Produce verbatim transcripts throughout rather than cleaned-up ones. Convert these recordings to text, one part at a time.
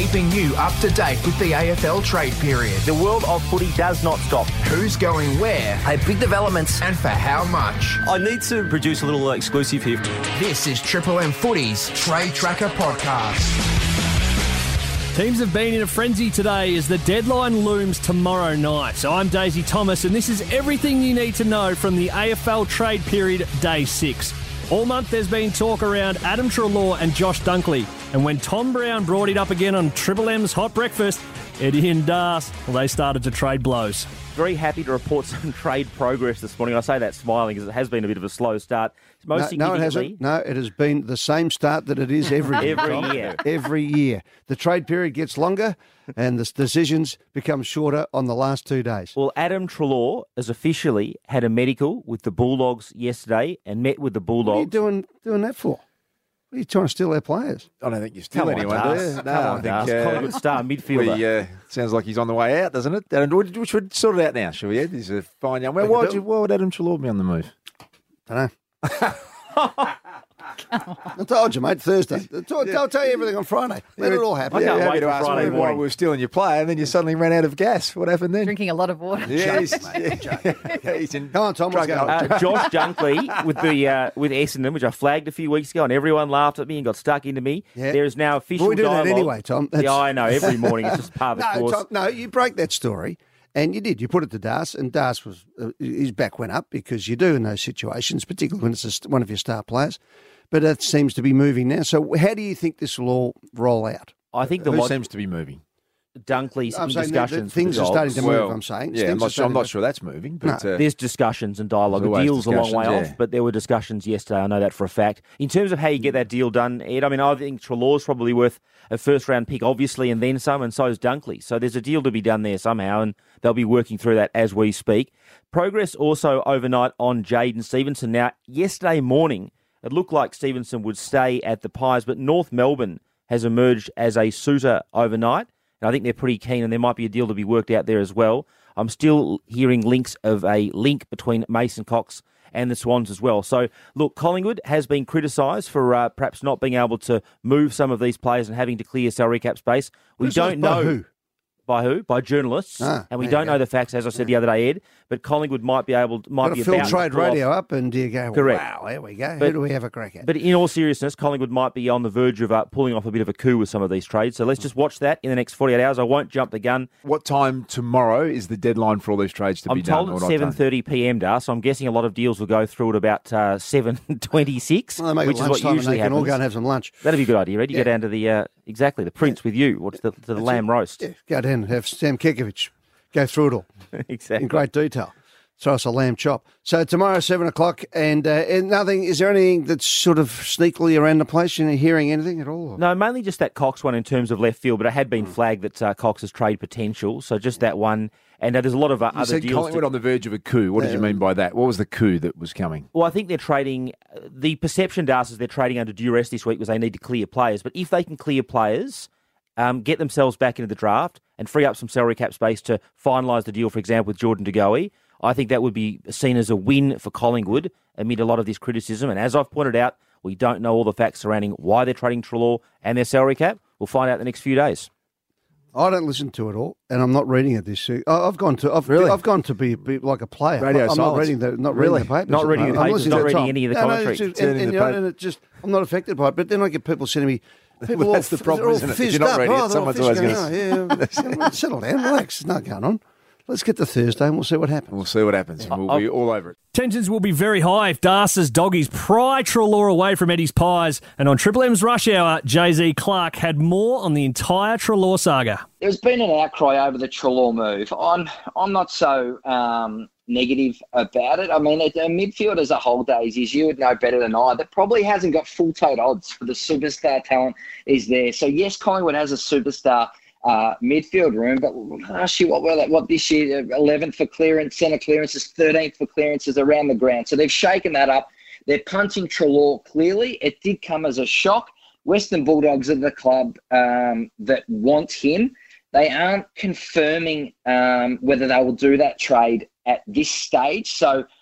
keeping you up to date with the A F L trade period. The world of footy does not stop. Who's going where? Hey, big developments. And for how much? I need to produce a little uh, exclusive here. This is Triple M Footy's Trade Tracker Podcast. Teams have been in a frenzy today as the deadline looms tomorrow night. So I'm Daisy Thomas, and this is everything you need to know from the A F L trade period, day six. All month there's been talk around Adam Treloar and Josh Dunkley. And when Tom Brown brought it up again on Triple M's Hot Breakfast, Eddie and Das, well, they started to trade blows. Very happy to report some trade progress this morning. I say that smiling because it has been a bit of a slow start. Most no, no, it hasn't. No, it has been the same start that it is every year. every year. Every year. The trade period gets longer and the decisions become shorter on the last two days. Well, Adam Treloar has officially had a medical with the Bulldogs yesterday and met with the Bulldogs. What are you doing, doing that for? What are you trying to steal their players? I don't think you steal Come anyone. on, do you? Das. No, Come I on, think, Das. uh, Collingwood star midfielder. We, uh, sounds like he's on the way out, doesn't it? And we, we should sort it out now, shall we, Ed? He's a fine young man. Why would, you, why would Adam Treloar be on the move? I don't know. I told you, mate, Thursday. I'll, I'll tell you everything on Friday. Let it all happen. I can't yeah, wait to for ask Friday me why morning. we were stealing your player, and then you suddenly ran out of gas. What happened then? Drinking a lot of water. Yeah, he's, yeah, he's in Come on, Tom, let's go. Uh, Josh Dunkley with the uh, with Essendon, which I flagged a few weeks ago, and everyone laughed at me and got stuck into me. Yeah. There is now official Well, we do that dialogue. anyway, Tom. That's- Yeah, I know. Every morning, it's just part of the No, course. Tom, no, you break that story, and you did. You put it to Das, and Das was uh, his back went up because you do in those situations, particularly when it's a, one of your star players. But it seems to be moving now. So how do you think this will all roll out? I think the Who log- seems to be moving? Dunkley's I'm in saying that- that discussions. things with are the starting Dogs. to move, Well, I'm saying. Yeah, I'm Things are not, sure, I'm starting not to- sure that's moving. But No. uh, There's discussions and dialogue. There's The always deal's a long way discussions, off, yeah. but there were discussions yesterday. I know that for a fact. In terms of how you get that deal done, Ed, I mean, I think Treloar's probably worth a first-round pick, obviously, and then some, and so is Dunkley. So there's a deal to be done there somehow, and they'll be working through that as we speak. Progress also overnight on Jaden Stevenson. Now, yesterday morning, it looked like Stevenson would stay at the Pies, but North Melbourne has emerged as a suitor overnight. And I think they're pretty keen, and there might be a deal to be worked out there as well. I'm still hearing links of a link between Mason Cox and the Swans as well. So, look, Collingwood has been criticised for uh, perhaps not being able to move some of these players and having to clear salary cap space. We don't Criticised by know who? by who, by journalists, Ah, and we there you don't go. know the facts, as I said the other day, Ed. But Collingwood might be able, might Got be to fill about to trade pull off- radio up, and do you go, Correct. wow, there we go. But- Who do we have a crack at? But in all seriousness, Collingwood might be on the verge of uh, pulling off a bit of a coup with some of these trades. So let's just watch that in the next forty-eight hours. I won't jump the gun. what time tomorrow is the deadline for all these trades to I'm be done? told or at not seven done? thirty p.m. Dar, so I'm guessing a lot of deals will go through at about uh, seven twenty-six, Well, they make which it is what lunchtime and usually they can all happens. go and have some lunch. That'd be a good idea, Ed. You Yeah. go down to the, uh, exactly, the Prince with you, or to the, to the lamb roast. Yeah, go down and have Sam Kekovich go through it all exactly. in great detail. Throw us a lamb chop. So tomorrow, seven o'clock, and, uh, and nothing. Is there anything that's sort of sneakily around the place? You know, hearing anything at all? No, mainly just that Cox one in terms of left field, but it had been flagged that uh, Cox has trade potential, so just that one. And uh, there's a lot of uh, You other said deals. Collingwood to- on the verge of a coup. What did you mean by that? What was the coup that was coming? Well, I think they're trading. uh, The perception, Das, is they're trading under duress this week because they need to clear players. But if they can clear players, um, get themselves back into the draft and free up some salary cap space to finalise the deal, for example, with Jordan De Goey, I think that would be seen as a win for Collingwood amid a lot of this criticism. And as I've pointed out, we don't know all the facts surrounding why they're trading Treloar and their salary cap. We'll find out the next few days. I don't listen to it all, and I'm not reading it this week. I- I've gone to I've, Really? I've gone to be, be like a player. Radio I'm not silence. reading the not Really? reading the papers. Not reading the I'm papers, listening not to reading Tom. any of the No, no, commentary. it's just- Turning and, and, the you know, paper. and it just I'm not affected by it. But then I get people sending me. People Well, that's all, the problem, they're all isn't it? If fizzed you're not up. reading it, Oh, they're all someone's always fizzed going, oh, yeah, settle down, relax. There's nothing going on. Let's get to Thursday and we'll see what happens. We'll see what happens. and We'll be all over it. Tensions will be very high if Darce's doggies pry Treloar away from Eddie's Pies. And on Triple M's Rush Hour, Jay-Z Clark had more on the entire Treloar saga. There's been an outcry over the Treloar move. I'm I'm not so um, negative about it. I mean, a midfield as a whole, Daisy, as you would know better than I, that probably hasn't got full-toed odds for the superstar talent is there. So, yes, Collingwood has a superstar uh, midfield room, but last year, what were they, what this year, eleventh for clearance, centre clearances, thirteenth for clearances around the ground. So they've shaken that up. They're punting Treloar clearly. It did come as a shock. Western Bulldogs are the club um, that want him. They aren't confirming um, whether they will do that trade at this stage. So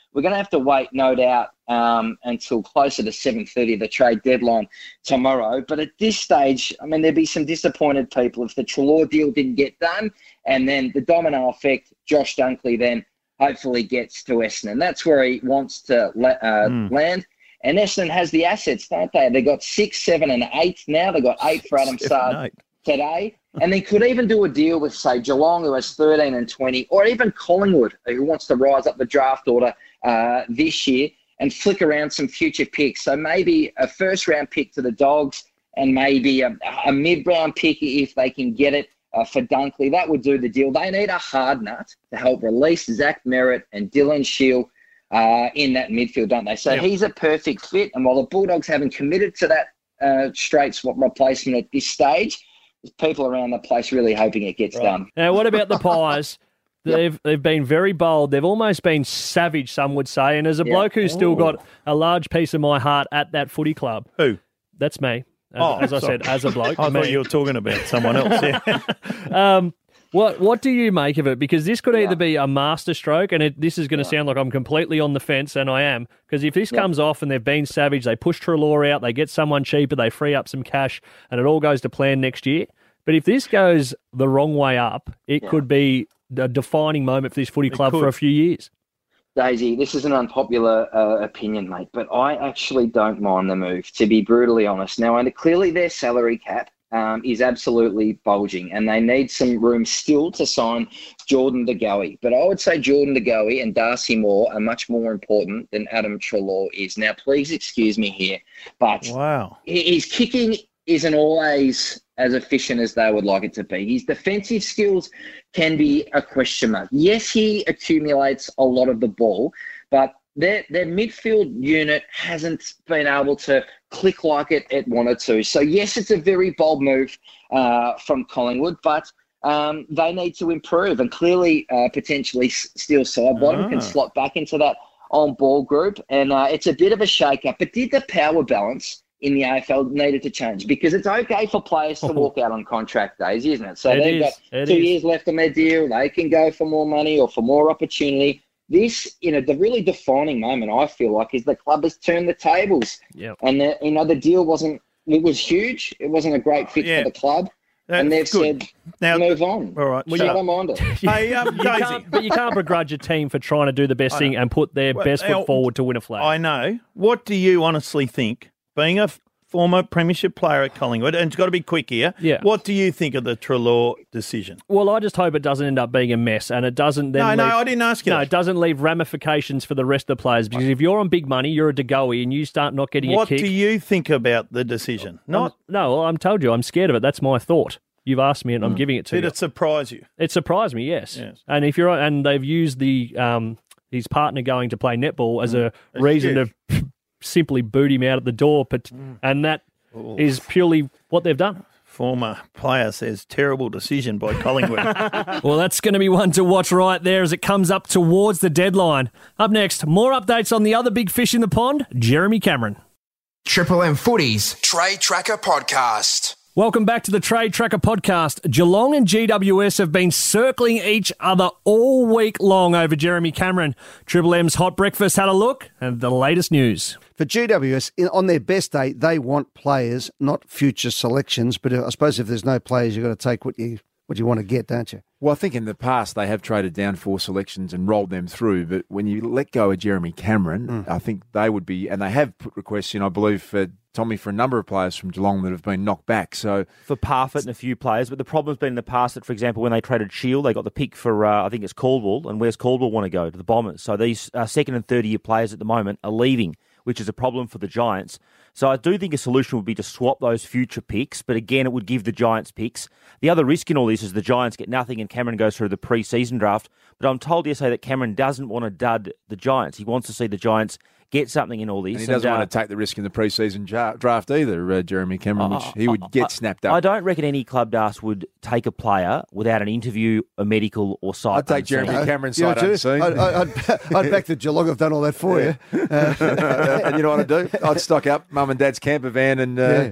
we're going to have to wait, no doubt, um, until closer to seven thirty, the trade deadline tomorrow. But at this stage, I mean, there'd be some disappointed people if the Treloar deal didn't get done, and then the domino effect, Josh Dunkley then hopefully gets to Essendon. That's where he wants to uh, mm. land. And Essendon has the assets, don't they? They've got six, seven, and eight now. They've got eight for Adam Saad today. And they could even do a deal with, say, Geelong, who has thirteen and twenty, or even Collingwood, who wants to rise up the draft order uh, this year and flick around some future picks. So maybe a first-round pick to the Dogs and maybe a, a mid-round pick if they can get it uh, for Dunkley. That would do the deal. They need a hard nut to help release Zach Merritt and Dylan Shield uh, in that midfield, don't they? So yep. he's a perfect fit. And while the Bulldogs haven't committed to that uh, straight swap replacement at this stage, there's people around the place really hoping it gets right. done. Now, what about the Pies? They've yep. they've been very bold. They've almost been savage, some would say. And as a yep. bloke who's Ooh. still got a large piece of my heart at that footy club. Who? That's me. As, oh, as I sorry. said, as a bloke. I me. thought you were talking about someone else. Yeah. um, what what do you make of it? Because this could either yeah. be a masterstroke, and it, this is going to yeah. sound like I'm completely on the fence, and I am. Because if this yeah. comes off and they've been savage, they push Treloar out, they get someone cheaper, they free up some cash, and it all goes to plan next year. But if this goes the wrong way up, it yeah. could be a defining moment for this footy club for a few years. Daisy, this is an unpopular uh, opinion, mate, but I actually don't mind the move, to be brutally honest. Now, and clearly their salary cap um, is absolutely bulging, and they need some room still to sign Jordan De Goey. But I would say Jordan De Goey and Darcy Moore are much more important than Adam Treloar is. Now, please excuse me here, but wow. his kicking isn't always as efficient as they would like it to be. His defensive skills can be a question mark. Yes, he accumulates a lot of the ball, but their their midfield unit hasn't been able to click like it, it wanted to. So, yes, it's a very bold move uh, from Collingwood, but um, they need to improve. And clearly, uh, potentially, Steele Sidebottom ah. can slot back into that on-ball group. And uh, it's a bit of a shake-up. But did the power balance in the A F L needed to change? Because it's okay for players to walk out on contract days, isn't it? So it they've is. got it two is. years left on their deal. They can go for more money or for more opportunity. This, you know, the really defining moment, I feel like, is the club has turned the tables. Yep. And, the, you know, the deal wasn't, it was huge. It wasn't a great fit yeah. for the club. That's and they've good. said, now, move on. All right. Well, you don't mind it. Hey, um, you Daisy. can't, but you can't begrudge a team for trying to do the best thing and put their well, best foot now, forward to win a flag. I know. What do you honestly think, being a former premiership player at Collingwood, and it's got to be quick here. Yeah. What do you think of the Treloar decision? Well, I just hope it doesn't end up being a mess, and it doesn't then No, leave, no, I didn't ask you No, that. it doesn't leave ramifications for the rest of the players, because if you're on big money, you're a De Goey, and you start not getting What a kick. do you think about the decision? Not I'm, No, well, I'm told you, I'm scared of it. That's my thought. You've asked me, and I'm giving it to Did you. it surprise you? It surprised me, yes. Yes. And if you're and they've used the um, his partner going to play netball as a That's reason huge. to simply boot him out at the door, but Mm. and that is purely what they've done. Former player says terrible decision by Collingwood. Well, that's going to be one to watch right there as it comes up towards the deadline. Up next, more updates on the other big fish in the pond, Jeremy Cameron. Triple M Footy's Trade Tracker Podcast. Welcome back to the Trade Tracker Podcast. Geelong and G W S have been circling each other all week long over Jeremy Cameron. Triple M's Hot Breakfast had a look at the latest news. For G W S, in- on their best day, they want players, not future selections. But I suppose if there's no players, you've got to take what you what you want to get, don't you? Well, I think in the past they have traded down four selections and rolled them through. But when you let go of Jeremy Cameron, mm. I think they would be, and they have put requests in, I believe, for Tommy, for a number of players from Geelong that have been knocked back. So for Parfitt and a few players, but the problem's been in the past that, for example, when they traded Shield, they got the pick for, uh, I think it's Caldwell, and where's Caldwell want to go? To the Bombers. So these uh, second and third year players at the moment are leaving, which is a problem for the Giants. So I do think a solution would be to swap those future picks, but again, it would give the Giants picks. The other risk in all this is the Giants get nothing and Cameron goes through the pre-season draft. But I'm told yesterday that Cameron doesn't want to dud the Giants. He wants to see the Giants get something in all this. And he doesn't and, uh, want to take the risk in the pre-season ja- draft either, uh, Jeremy Cameron, which he would get I, snapped up. I don't reckon any club, Das, would take a player without an interview, a medical or sight. I'd take Jeremy unseen. Cameron You know, side unseen. I'd, I'd, I'd back the Geelong. I've done all that for you. Uh, And you know what I'd do? I'd stock up mum and dad's camper van and uh, Yeah.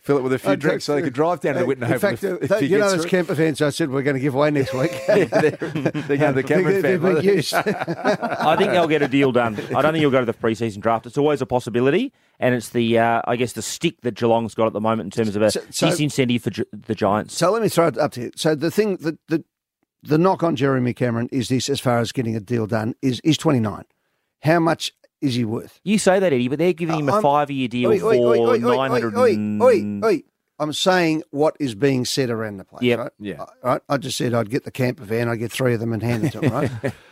Fill it with a few Uh, drinks so they could drive down to the Whitney In Oval fact, if, uh, if they- you you get know those through. Kemper fans I said we're going to give away next week. Yeah, they're, they're going to the Cameron They're family. big use. I think they'll get a deal done. I don't think he'll go to the pre-season draft. It's always a possibility, and it's the, uh, I guess, the stick that Geelong's got at the moment in terms of a So- so- disincentive for Gi- the Giants. So let me throw it up to you. So the thing, the, the, the knock on Jeremy Cameron is this, as far as getting a deal done, is he's twenty-nine. How much is he worth? You say that, Eddie, but they're giving him a I'm- five-year deal Oi, oi, oi, for oi, oi, nine hundred. oi, oi, oi. I'm saying what is being said around the place, Yep. right? Yeah. Uh, Right? I just said I'd get the camper van, I'd get three of them and hand it to them, right?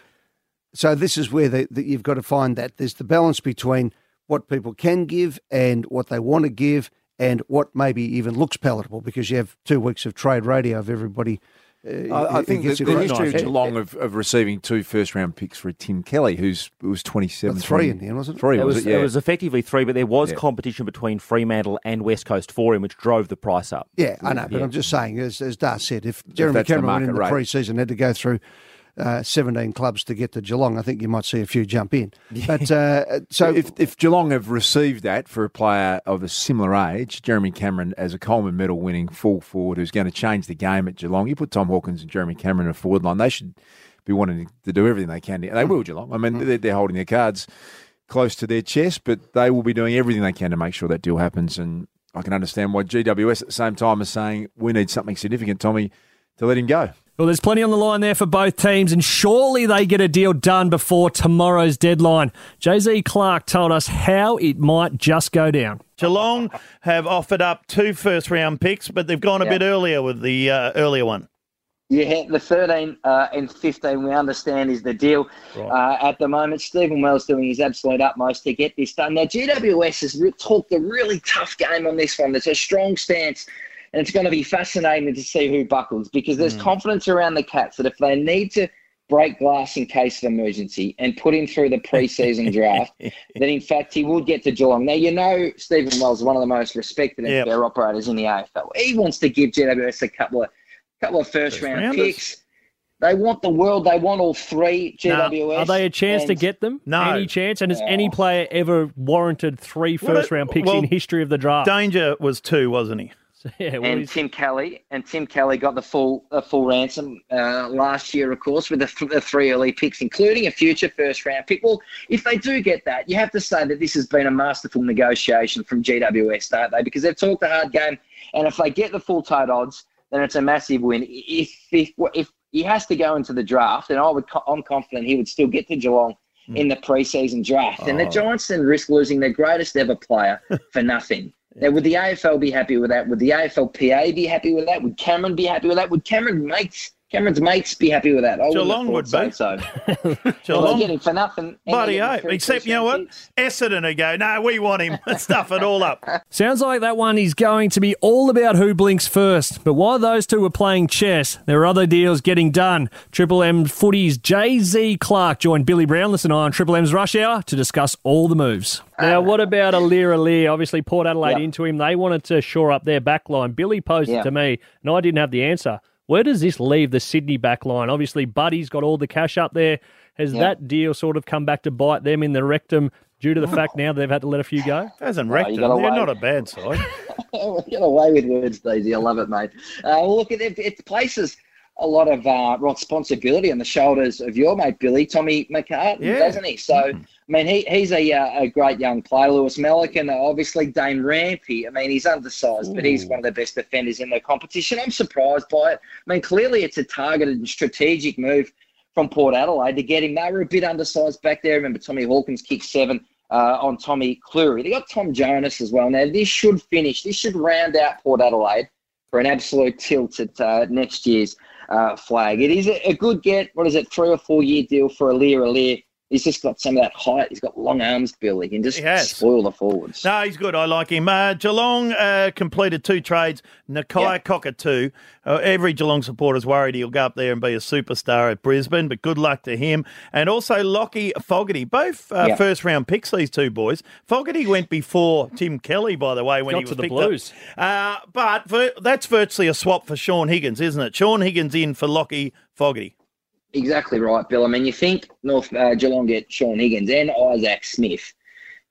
So this is where the, the, you've got to find that. There's the balance between what people can give and what they want to give and what maybe even looks palatable, because you have two weeks of trade radio of everybody. Uh, I, I it think gets the, you the quite history nice. of Geelong of, of receiving two first-round picks for Tim Kelly, who's who was twenty-seven. But three in the end, wasn't it? Three, It was, was, it? Yeah. it was effectively three, but there was Yeah. competition between Fremantle and West Coast for him, which drove the price up. Yeah, I know, but Yeah. I'm just saying, as, as Dar said, if Jeremy that's the Cameron went in market the rate. pre-season, had to go through uh, seventeen clubs to get to Geelong, I think you might see a few jump in. But uh, so So if, if Geelong have received that for a player of a similar age, Jeremy Cameron as a Coleman medal winning full forward who's going to change the game at Geelong, you put Tom Hawkins and Jeremy Cameron in a forward line, they should be wanting to do everything they can. They will, Geelong. I mean, they're, they're holding their cards close to their chest, but they will be doing everything they can to make sure that deal happens. And I can understand why G W S at the same time is saying we need something significant, Tommy, to let him go. Well, there's plenty on the line there for both teams, and surely they get a deal done before tomorrow's deadline. Jay Z Clark told us how it might just go down. Geelong have offered up two first-round picks, but they've gone a Yeah. bit earlier with the uh, earlier one. Yeah, the thirteen uh, and fifteen, we understand, is the deal uh, at the moment. Stephen Wells doing his absolute utmost to get this done. Now, G W S has re- talked a really tough game on this one. There's a strong stance, and it's going to be fascinating to see who buckles, because there's confidence around the Cats that if they need to break glass in case of emergency and put him through the pre-season draft, that in fact he would get to Geelong. Now, you know Stephen Wells is one of the most respected and Yep. fair operators in the A F L. He wants to give G W S a couple of couple of first-round First-rounders. picks. They want the world. They want all three G W S. Are they a chance to and- get them? No. Any chance? And has Oh. any player ever warranted three Well, first-round picks well, in history of the draft? Danger was two, wasn't he? Yeah, well, And he's- Tim Kelly and Tim Kelly got the full a full ransom uh, last year, of course, with the, th- the three early picks, including a future first round pick. Well, if they do get that, you have to say that this has been a masterful negotiation from G W S, don't they? Because they've talked a hard game, and if they get the full tote odds, then it's a massive win. If if if he has to go into the draft, and I would I'm confident he would still get to Geelong in the preseason draft. And the Giants then risk losing their greatest ever player for nothing. Now, would the A F L be happy with that? Would the A F L P A be happy with that? Would Cameron be happy with that? Would Cameron mates, Cameron's mates be happy with that? I wouldn't have Geelong thought would so. be. So. Well, they're Geelong. getting for nothing. and Bloody they're getting hope. three Except, you know what? first-round Essendon would go, no, we want him. Stuff it all up. Sounds like that one is going to be all about who blinks first. But while those two were playing chess, there are other deals getting done. Triple M Footy's Jay Z Clark joined Billy Brown, listen on Triple M's Rush Hour, to discuss all the moves. Now, what about Alir Alir? Obviously, Port Adelaide Yeah. into him. They wanted to shore up their back line. Billy posed it Yeah. to me, and I didn't have the answer. Where does this leave the Sydney back line? Obviously, Buddy's got all the cash up there. Has Yeah. that deal sort of come back to bite them in the rectum due to the fact now they've had to let a few go? Hasn't No, wrecked you them. gotta They're wait. not a bad side. Get away with words, Daisy. I love it, mate. Uh, well, look, it, it places a lot of uh, responsibility on the shoulders of your mate, Billy, Tommy McCartan, Yeah. doesn't he? So, I mean, he, he's a, uh, a great young player. Lewis Melican, obviously Dane Rampy. I mean, he's undersized, but he's one of the best defenders in the competition. I'm surprised by it. I mean, clearly it's a targeted and strategic move from Port Adelaide to get him. They were a bit undersized back there. Remember, Tommy Hawkins kicked seven uh, on Tommy Cleary. They got Tom Jonas as well. Now, this should finish. This should round out Port Adelaide for an absolute tilt at uh, next year's uh, flag. It is a, a good get. What is it? Three or four year deal for Alir Alir. He's just got some of that height. He's got long arms, Bill. He can just He has. spoil the forwards. No, he's good. I like him. Uh, Geelong uh, completed two trades. Nakai Yeah. Cockatoo. Uh, every Geelong supporter's worried he'll go up there and be a superstar at Brisbane, but good luck to him. And also Lockie Fogarty. Both uh, Yeah. first-round picks, these two boys. Fogarty went before Tim Kelly, by the way, when Got he was to the picked Blues. up. Uh, but vir- that's virtually a swap for Sean Higgins, isn't it? Sean Higgins in for Lockie Fogarty. Exactly right, Bill. I mean, you think North uh, Geelong get Sean Higgins and Isaac Smith.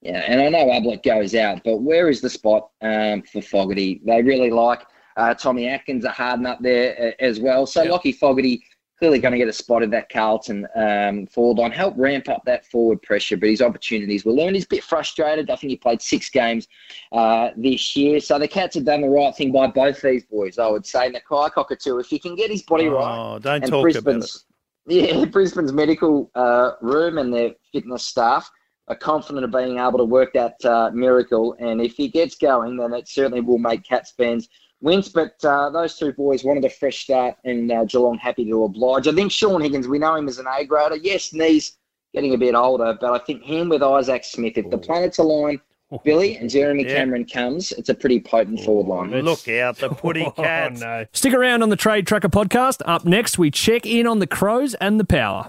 Yeah, and I know Ablett goes out, but where is the spot um, for Fogarty? They really like uh, Tommy Atkins, a harden up there uh, as well. So Yep. Lockie Fogarty clearly going to get a spot at that Carlton um, forward line, help ramp up that forward pressure, but his opportunities will learn. He's a bit frustrated. I think he played six games uh, this year. So the Cats have done the right thing by both these boys, I would say. Nakai Cockatoo, if he can get his body Oh, right. don't and talk about it. Brisbane's, yeah, Brisbane's medical uh, room and their fitness staff are confident of being able to work that uh, miracle. And if he gets going, then it certainly will make Cats fans wince. But uh, those two boys wanted a fresh start, and uh, Geelong happy to oblige. I think Sean Higgins, we know him as an A-grader. Yes, knees getting a bit older, but I think him with Isaac Smith, if the planets align, Billy and Jeremy Yeah. Cameron comes, it's a pretty potent forward line. Look out, the Putty Cats. Oh, no. Stick around on the Trade Tracker podcast. Up next, we check in on the Crows and the Power.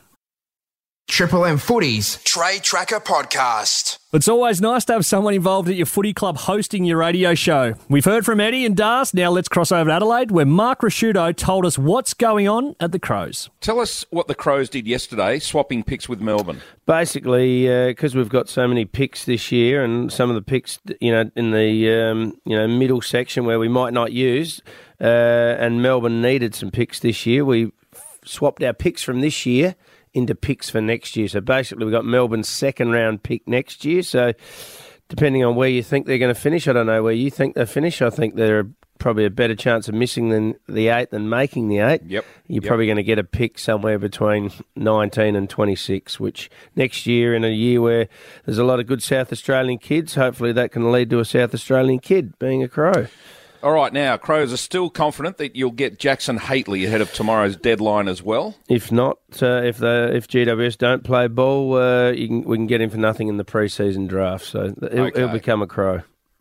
Triple M Footy's Trade Tracker Podcast. It's always nice to have someone involved at your footy club hosting your radio show. We've heard from Eddie and Das. Now let's cross over to Adelaide, where Mark Rasciuto told us what's going on at the Crows. Tell us what the Crows did yesterday, swapping picks with Melbourne. Basically, because uh, we've got so many picks this year, and some of the picks, you know, in the um, you know middle section where we might not use, uh, and Melbourne needed some picks this year, we f- swapped our picks from this year into picks for next year. So basically, we've got Melbourne's second round pick next year. So depending on where you think they're going to finish, I don't know where you think they'll finish. I think they're probably a better chance of missing than the eight than making the eight. Yep. You're Yep. probably going to get a pick somewhere between nineteen and twenty-six, which next year, in a year where there's a lot of good South Australian kids, hopefully that can lead to a South Australian kid being a Crow. All right, now, Crows are still confident that you'll get Jackson Hately ahead of tomorrow's deadline as well. If not, uh, if the if G W S don't play ball, uh, you can, we can get him for nothing in the pre-season draft. So he'll, Okay. he'll become a Crow.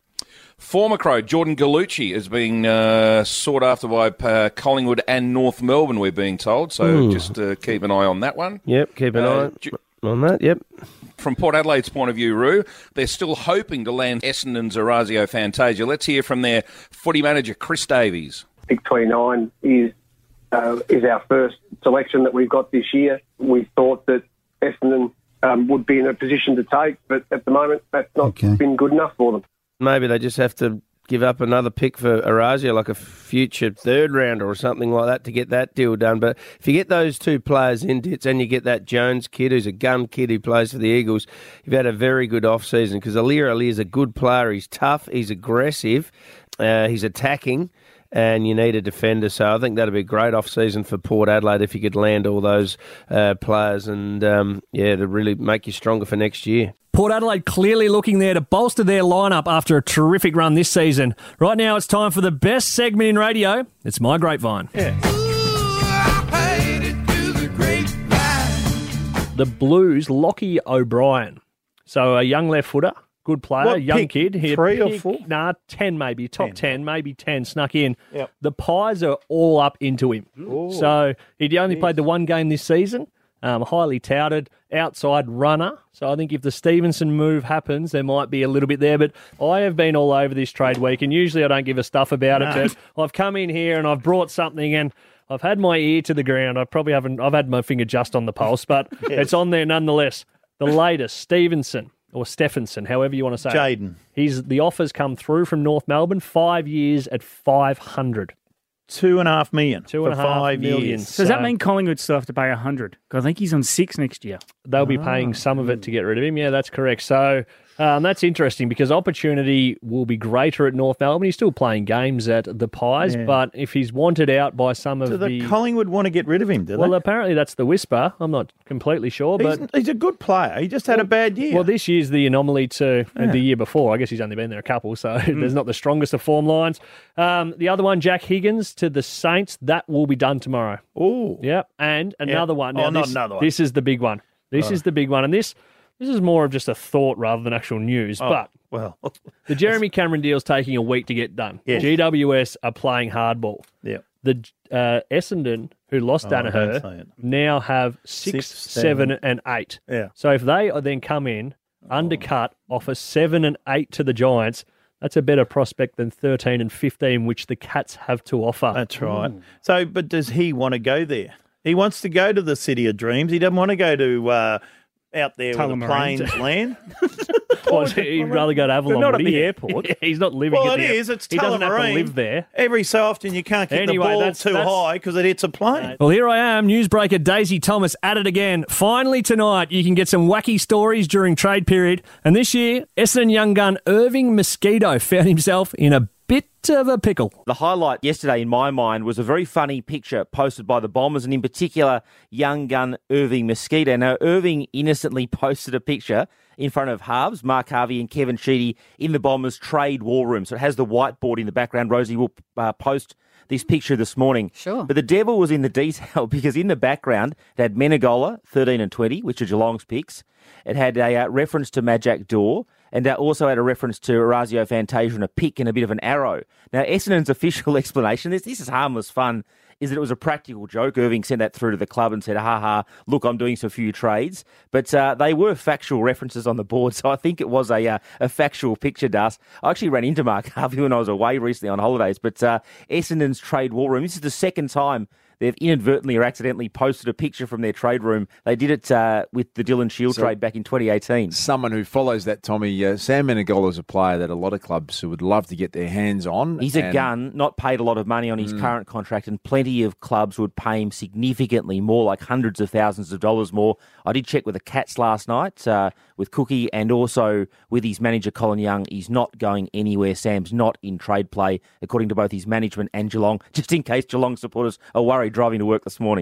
Former Crow Jordan Gallucci is being uh, sought after by uh, Collingwood and North Melbourne, we're being told. So Ooh. just uh, keep an eye on that one. Yep, keep an Uh, eye Ju- on that. Yep. From Port Adelaide's point of view, Roo, they're still hoping to land Essendon's Orazio Fantasia. Let's hear from their footy manager, Chris Davies. Pick twenty-nine is uh, is our first selection that we've got this year. We thought that Essendon um, would be in a position to take, but at the moment that's not Okay. been good enough for them. Maybe they just have to give up another pick for Orazio, like a future third rounder or something like that, to get that deal done. But if you get those two players in, Dits, and you get that Jones kid who's a gun kid who plays for the Eagles, you've had a very good off-season, because Alir Ali is a good player. He's tough, he's aggressive, uh, he's attacking, and you need a defender. So I think that'd be a great off-season for Port Adelaide if you could land all those uh, players and, um, yeah, to really make you stronger for next year. Port Adelaide clearly looking there to bolster their lineup after a terrific run this season. Right now, it's time for the best segment in radio. It's My Grapevine. The Blues, Lockie O'Brien. So a young left footer, good player, What young pick? kid. He Three or pick- four? Nah, ten maybe. Top ten, ten. maybe ten, snuck in. Yep. The Pies are all up into him. So he only played the one game this season. Um, highly touted, outside runner. So I think if the Stevenson move happens, there might be a little bit there. But I have been all over this trade week, and usually I don't give a stuff about No. it. But I've come in here and I've brought something, and I've had my ear to the ground. I probably haven't. I've had my finger just on the pulse, but it's on there nonetheless. The latest, Stevenson or Stephenson, however you want to say. it. Jaden. He's the offers come through from North Melbourne. Five years at five hundred. Two and a half million Two and for a half five million. years. So does that So- mean Collingwood still have to pay one hundred? Because I think he's on six next year. They'll be paying some of it to get rid of him. Yeah, that's correct. So um, that's interesting because opportunity will be greater at North Melbourne. He's still playing games at the Pies, Yeah. but if he's wanted out by some of Do the the... Collingwood want to get rid of him, do well, they? apparently that's the whisper. I'm not completely sure, He's, but... he's a good player. He just had a bad year. Well, this year's the anomaly to uh, Yeah. the year before. I guess he's only been there a couple, so there's not the strongest of form lines. Um, the other one, Jack Higgins to the Saints, that will be done tomorrow. Oh, Yep, and another one. Oh, Now, not this, another one. This is the big one. This is the big one, and this this is more of just a thought rather than actual news. Oh, But well, the Jeremy Cameron deal's taking a week to get done. Yes. G W S are playing hardball. yeah. The uh, Essendon, who lost Oh, don't say Danaher, it. now have six, Six, seven, seven. and eight. Yeah. So if they then come in, undercut, offer seven and eight to the Giants, that's a better prospect than thirteen and fifteen, which the Cats have to offer. That's right. So, but does he want to go there? He wants to go to the City of Dreams. He doesn't want to go to uh, out there with the Tullamarine. plains land. Well, he'd rather go to Avalon, Not would at he? the airport. He's not living Well, at it the is. It's He doesn't have to Tullamarine. live there. Every so often you can't kick Anyway, the ball that's- too that's- high because it hits a plane. Well, here I am, newsbreaker Daisy Thomas at it again. Finally tonight, you can get some wacky stories during trade period. And this year, Essendon young gun Irving Mosquito found himself in a bit of a pickle. The highlight yesterday in my mind was a very funny picture posted by the Bombers, and in particular, young gun Irving Mosquito. Now, Irving innocently posted a picture in front of Harves, Mark Harvey and Kevin Sheedy in the Bombers trade war room. So it has the whiteboard in the background. Rosie will uh, post this picture this morning. Sure. But the devil was in the detail because in the background, it had Menegola, thirteen and twenty, which are Geelong's picks. It had a uh, reference to Majak Dor, and uh, also had a reference to Orazio Fantasia and a pick and a bit of an arrow. Now, Essendon's official explanation, this, this is harmless fun, is that it was a practical joke. Irving sent that through to the club and said, ha ha, look, I'm doing some few trades. But uh, they were factual references on the board, so I think it was a uh, a factual picture, Das. I actually ran into Mark Harvey when I was away recently on holidays, but uh, Essendon's trade war room, this is the second time they've inadvertently or accidentally posted a picture from their trade room. They did it uh, with the Dylan Shield So- trade back in twenty eighteen. Someone who follows that, Tommy, uh, Sam Menegola is a player that a lot of clubs would love to get their hands on. He's a and- gun, not paid a lot of money on his Mm. current contract, and plenty of clubs would pay him significantly more, like hundreds of thousands of dollars more. I did check with the Cats last night, uh, with Cookie, and also with his manager, Colin Young. He's not going anywhere. Sam's not in trade play, according to both his management and Geelong, just in case Geelong supporters are worried driving to work this morning.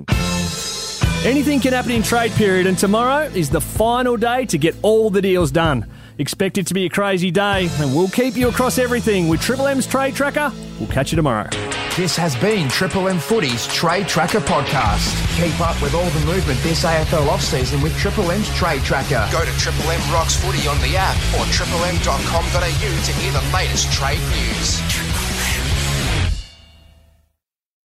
Anything can happen in trade period, and tomorrow is the final day to get all the deals done. Expect it to be a crazy day, and we'll keep you across everything with Triple M's Trade Tracker. We'll catch you tomorrow. This has been Triple M Footy's Trade Tracker podcast. Keep up with all the movement this A F L off-season with Triple M's Trade Tracker. Go to Triple M Rocks Footy on the app or triple m dot com dot a u to hear the latest trade news.